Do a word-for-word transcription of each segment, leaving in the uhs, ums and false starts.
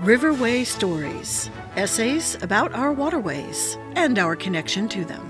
Riverway Stories, essays about our waterways and our connection to them.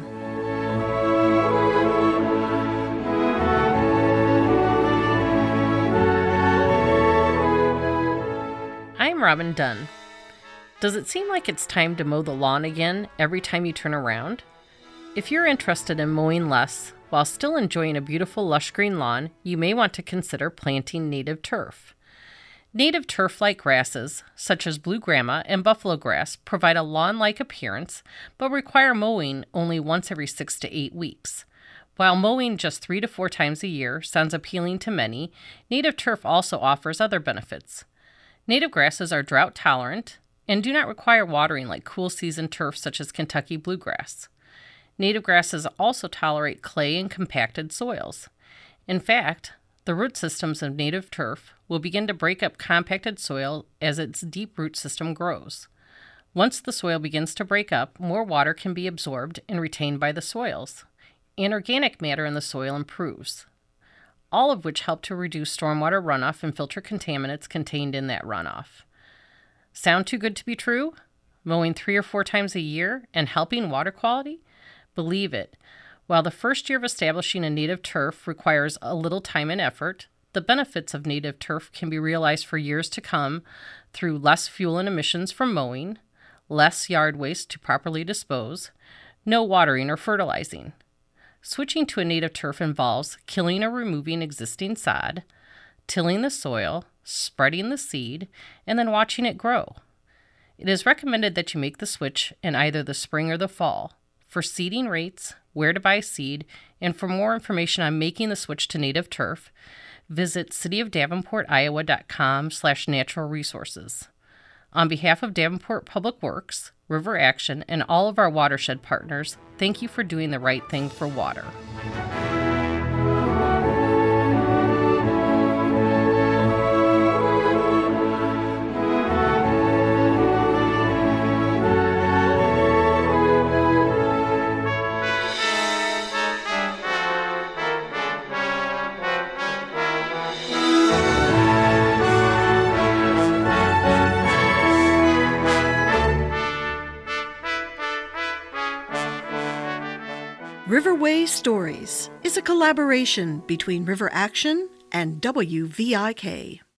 I'm Robin Dunn. Does it seem like it's time to mow the lawn again every time you turn around? If you're interested in mowing less while still enjoying a beautiful lush green lawn, you may want to consider planting native turf. Native turf-like grasses, such as blue grama and buffalo grass, provide a lawn-like appearance, but require mowing only once every six to eight weeks. While mowing just three to four times a year sounds appealing to many, native turf also offers other benefits. Native grasses are drought-tolerant and do not require watering like cool-season turf such as Kentucky bluegrass. Native grasses also tolerate clay and compacted soils. In fact, the root systems of native turf will begin to break up compacted soil as its deep root system grows. Once the soil begins to break up, more water can be absorbed and retained by the soils, and organic matter in the soil improves, all of which help to reduce stormwater runoff and filter contaminants contained in that runoff. Sound too good to be true? Mowing three or four times a year and helping water quality? Believe it. While the first year of establishing a native turf requires a little time and effort, the benefits of native turf can be realized for years to come through less fuel and emissions from mowing, less yard waste to properly dispose, no watering or fertilizing. Switching to a native turf involves killing or removing existing sod, tilling the soil, spreading the seed, and then watching it grow. It is recommended that you make the switch in either the spring or the fall. For seeding rates, where to buy seed, and for more information on making the switch to native turf, visit cityofdavenportiowa.com slash natural resources. On behalf of Davenport Public Works, River Action, and all of our watershed partners, thank you for doing the right thing for water. Riverway Stories is a collaboration between River Action and W V I K.